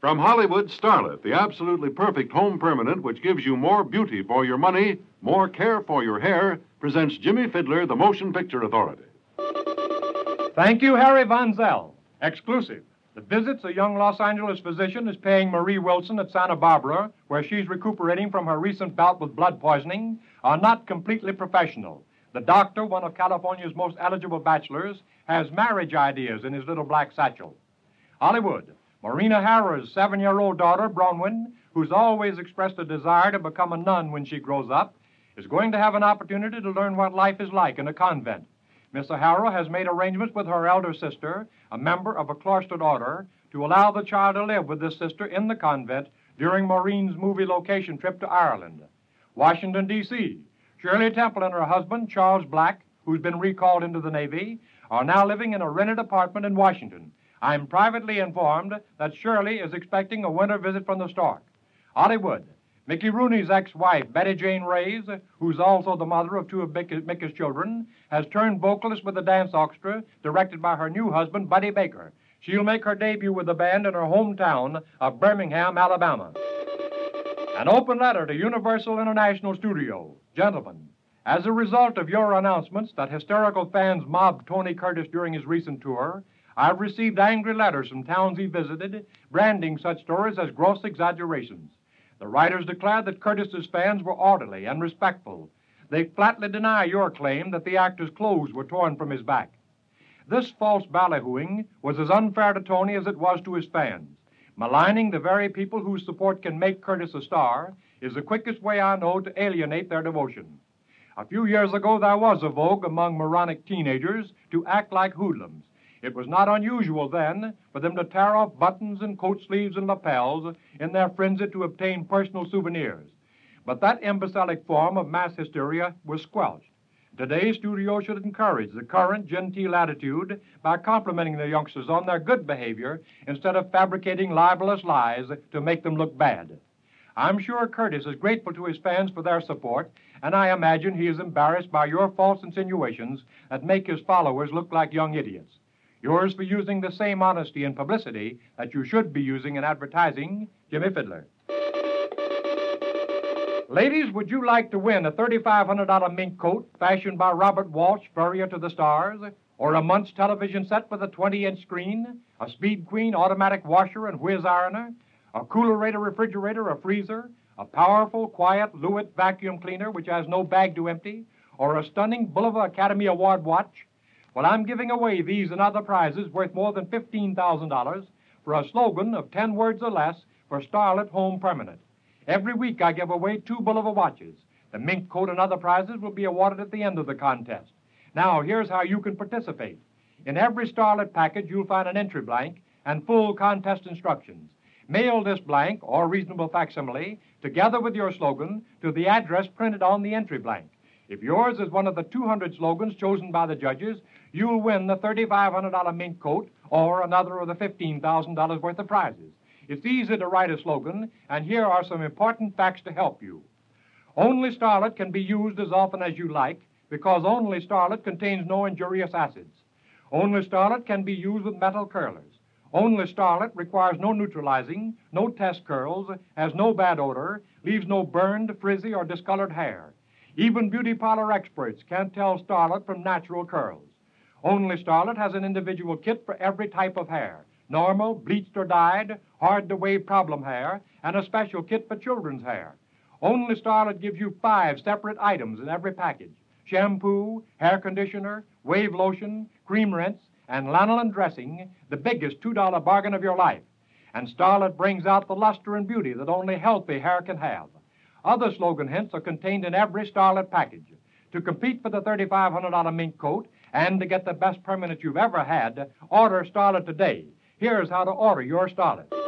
From Hollywood, Starlet, the absolutely perfect home permanent which gives you more beauty for your money, more care for your hair, presents Jimmy Fiddler, the Motion Picture Authority. Thank you, Harry Von Zell. Exclusive. The visits a young Los Angeles physician is paying Marie Wilson at Santa Barbara, where she's recuperating from her recent bout with blood poisoning, are not completely professional. The doctor, one of California's most eligible bachelors, has marriage ideas in his little black satchel. Hollywood. Maureen O'Hara's 7-year-old daughter, Bronwyn, who's always expressed a desire to become a nun when she grows up, is going to have an opportunity to learn what life is like in a convent. Miss O'Hara has made arrangements with her elder sister, a member of a cloistered order, to allow the child to live with this sister in the convent during Maureen's movie location trip to Ireland. Washington, D.C. Shirley Temple and her husband, Charles Black, who's been recalled into the Navy, are now living in a rented apartment in Washington. I'm privately informed that Shirley is expecting a winter visit from the Stork. Hollywood. Mickey Rooney's ex-wife, Betty Jane Reyes, who's also the mother of two of Mickey's children, has turned vocalist with the dance orchestra directed by her new husband, Buddy Baker. She'll make her debut with the band in her hometown of Birmingham, Alabama. An open letter to Universal International Studio. Gentlemen, as a result of your announcements that hysterical fans mobbed Tony Curtis during his recent tour, I've received angry letters from towns he visited, branding such stories as gross exaggerations. The writers declared that Curtis's fans were orderly and respectful. They flatly deny your claim that the actor's clothes were torn from his back. This false ballyhooing was as unfair to Tony as it was to his fans. Maligning the very people whose support can make Curtis a star is the quickest way I know to alienate their devotion. A few years ago, there was a vogue among moronic teenagers to act like hoodlums. It was not unusual then for them to tear off buttons and coat sleeves and lapels in their frenzy to obtain personal souvenirs. But that imbecilic form of mass hysteria was squelched. Today's studio should encourage the current genteel attitude by complimenting the youngsters on their good behavior instead of fabricating libelous lies to make them look bad. I'm sure Curtis is grateful to his fans for their support, and I imagine he is embarrassed by your false insinuations that make his followers look like young idiots. Yours for using the same honesty in publicity that you should be using in advertising, Jimmy Fiddler. Ladies, would you like to win a $3,500 mink coat fashioned by Robert Walsh, Furrier to the Stars, or a Munch television set with a 20-inch screen, a Speed Queen automatic washer and whiz ironer, a Coolerator refrigerator or freezer, a powerful, quiet Lewitt vacuum cleaner which has no bag to empty, or a stunning Bulova Academy Award watch? Well, I'm giving away these and other prizes worth more than $15,000 for a slogan of 10 words or less for Starlet Home Permanent. Every week I give away 2 Bulova watches. The mink coat and other prizes will be awarded at the end of the contest. Now, here's how you can participate. In every Starlet package, you'll find an entry blank and full contest instructions. Mail this blank, or reasonable facsimile, together with your slogan to the address printed on the entry blank. If yours is one of the 200 slogans chosen by the judges, you'll win the $3,500 mink coat or another of the $15,000 worth of prizes. It's easy to write a slogan, and here are some important facts to help you. Only Starlet can be used as often as you like because only Starlet contains no injurious acids. Only Starlet can be used with metal curlers. Only Starlet requires no neutralizing, no test curls, has no bad odor, leaves no burned, frizzy, or discolored hair. Even beauty parlor experts can't tell Starlet from natural curls. Only Starlet has an individual kit for every type of hair: normal, bleached or dyed, hard-to-wave problem hair, and a special kit for children's hair. Only Starlet gives you 5 separate items in every package: shampoo, hair conditioner, wave lotion, cream rinse, and lanolin dressing, the biggest $2 bargain of your life. And Starlet brings out the luster and beauty that only healthy hair can have. Other slogan hints are contained in every Starlet package. To compete for the $3,500 mink coat and to get the best permanent you've ever had, order Starlet today. Here's how to order your Starlet.